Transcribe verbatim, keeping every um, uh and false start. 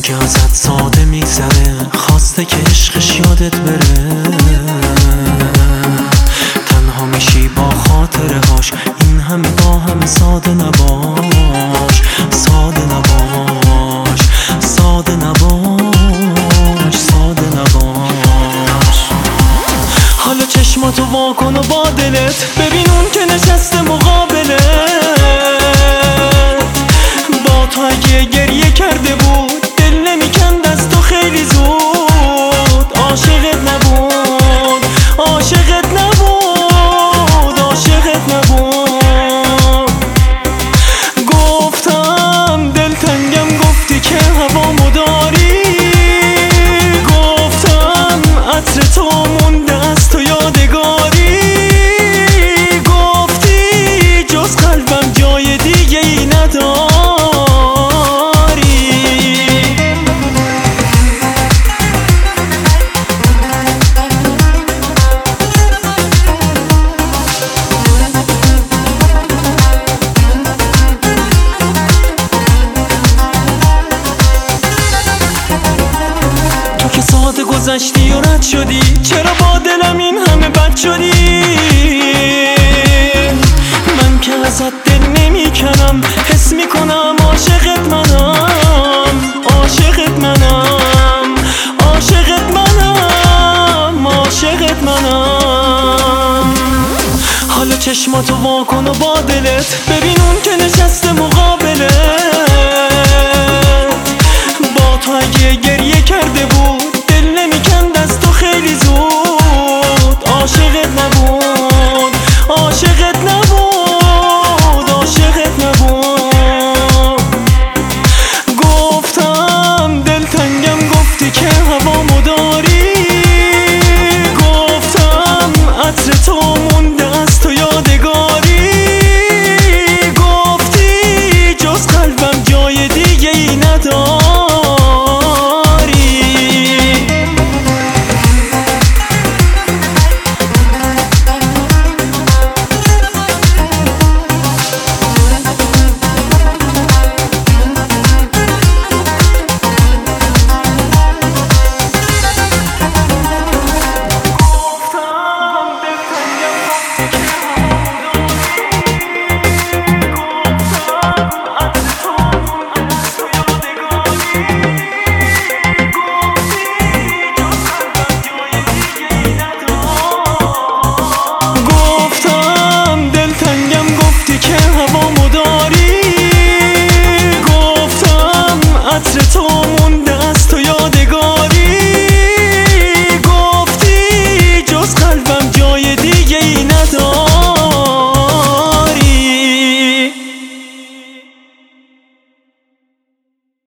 من که ازت ساده میگذره، خواسته که عشقش یادت بره. تنها میشی با خاطره هاش، این همه با هم ساده نباش، ساده نباش، ساده نباش، ساده نباش. حالا چشماتو وا کن و با دلت ببین اون که نشسته مقابلت. با تو اگه گریه کرده بود دل نمیکند از تو خیلی زود. عاشقت نبود، عاشقت نبود، عاشقت نبود. گفتم دلتنگم، گفتی که هوامو داری. گفتم عطر تو مونده از تو یادگاری. گفتی جز قلبم جای دیگه ای نداری. تو که ساعت گذشتی و رد شدی، چرا با دلم این همه بد شدی؟ من که ازت دل نمی کنم، حس می کنم عاشقت منم، عاشقت منم، عاشقت منم، عاشقت منم. حالا چشماتو وا کن و با دلت ببین اون که نشسته مقابلت.